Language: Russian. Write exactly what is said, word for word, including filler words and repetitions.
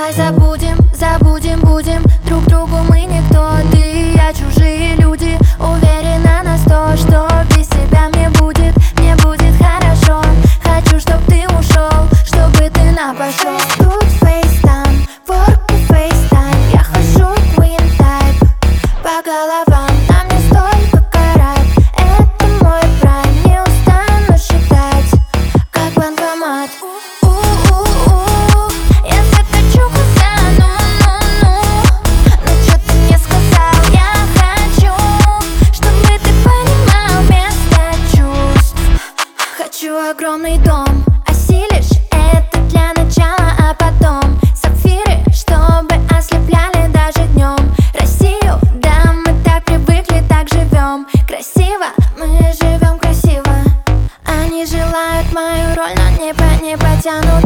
Давай забудем, забудем, будем друг другу мы никто. Ты и я чужие люди, уверена на сто, что без тебя мне будет, мне будет хорошо. Хочу, чтоб ты ушел, чтобы ты на пошел. Тут FaceTime, ворку FaceTime, я хожу Queen Type по головам, нам не столько карат. Это мой прайм, не устану считать, как банкомат. Огромный дом, осилишь это для начала, а потом сапфиры, чтобы ослепляли даже днем. Россию, да, мы так привыкли, так живем. Красиво, мы живем красиво. Они желают мою роль, но не, по, не потянут.